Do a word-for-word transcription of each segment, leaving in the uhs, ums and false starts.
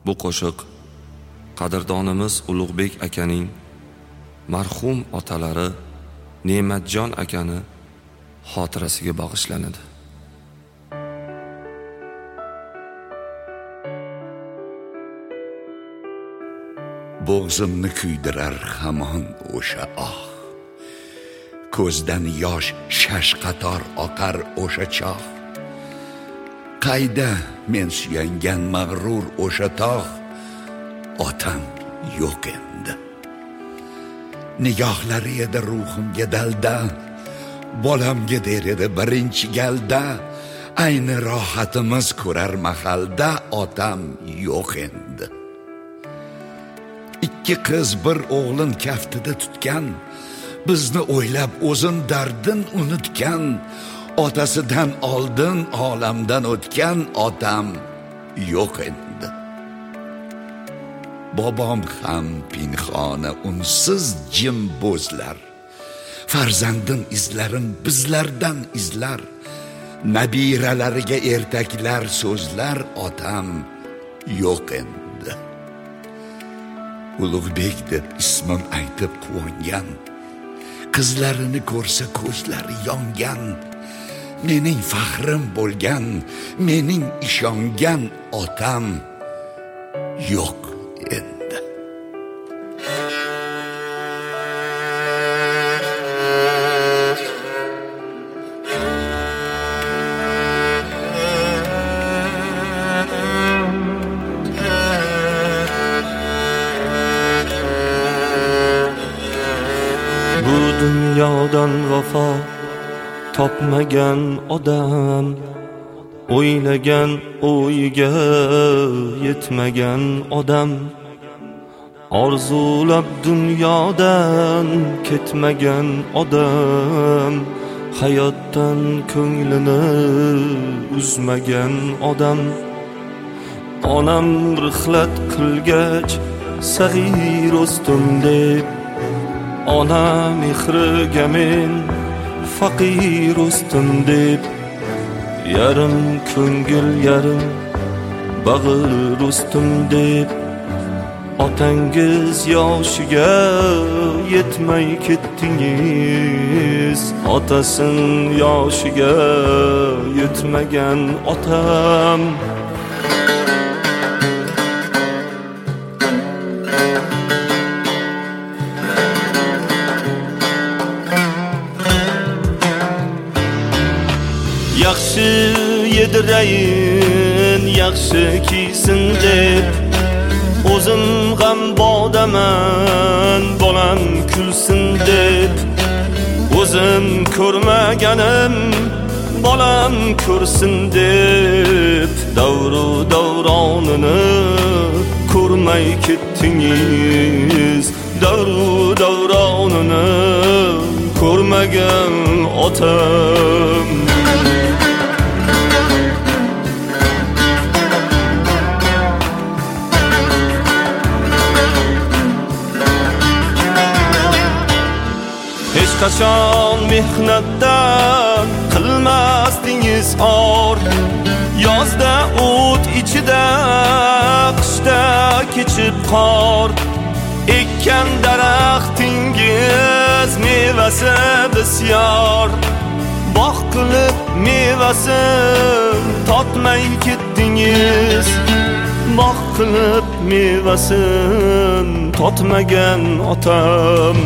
Bu qo'shiq qadrdonimiz Ulug'bek akaning marhum otalari Ne'matjon akani xotirasiga bag'ishlanadi. Bo'g'zimni kuydirar hamon o'sha oh, ko'zdan yosh shash qator oqar o'sha choh. Qayda men suyangan mag'rur o'sha tog', otam yo'q endi. Nigohlari edi ruhimga dalda, bolamga der edi birinchi galda. Ayni rohatimiz ko'rar mahalda, otam yo'q endi. Ikki qiz bir o'g'lin kaftida tutgan, bizni o'ylab o'zin dardin unutgan. Otasidan oldin olamdan o'tgan, otam yo'q endi. Bobom ham pinhona unsiz jim bo'zlar, farzandin izlarin bizlardan izlar. Nabiralariga ertaklar so'zlar, otam yo'q endi. Ulug'bek deb ismim aytib quvongan, qizlarini ko'rsa ko'zlari yongan. Mening faxrim bo'lgan, mening ishongan otam yo'q endi. Bu dunyodan vafo topmagan odam, o'ylagan o'yiga yetmagan odam, orzulab dunyodan ketmagan odam, hayotdan ko'nglini uzmagan odam. Onam rihlat qilgach sag'ir o'sdim deb, ona mehriga men faqir o'sdim deb, yarim ko'ngil yarim bag'ir o'sdim deb, otangiz yoshiga yetmay ketdingiz. Otasin yoshiga yetmagan otam yaxshi yedirayin, yaxshi kiysin deb, o'zim g'am bodaman, bolam kulsin deb. O'zim ko'rmaganim bolam ko'rsin deb, davru davronini ko'rmay ketdingiz. Davru davronini ko'rmagan otam hech qachon mehnatdan qilmasdingiz or. Yozda o't ichida, qishda kechib qor. Ekkan daraxtingiz mevasi bisyor, bog' qilib mevasin totmay ketdingiz. Bog' qilib mevasin totmagan otam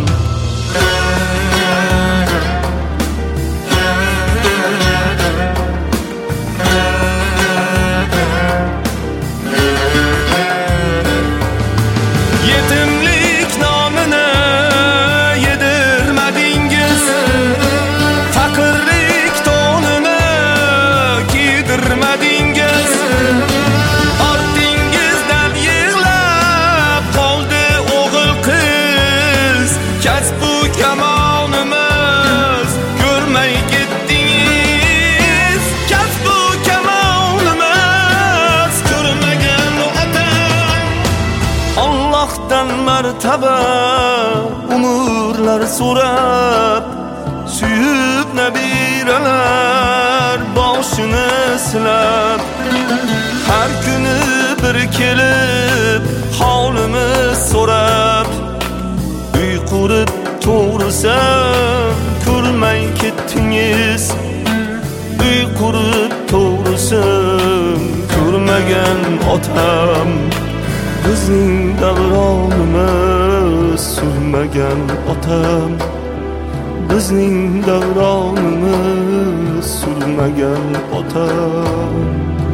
martaba umurlar so'rab, suyib nabiralar boshini silab, har kuni bir kelib kelib holimiz so'rab, uy qurib to'g'risam ko'rmay ketdingiz. Uy qurib to'g'risam ko'rmagan otam, bizning davronimiz surmagan otam, bizning davronimiz surmagan otam.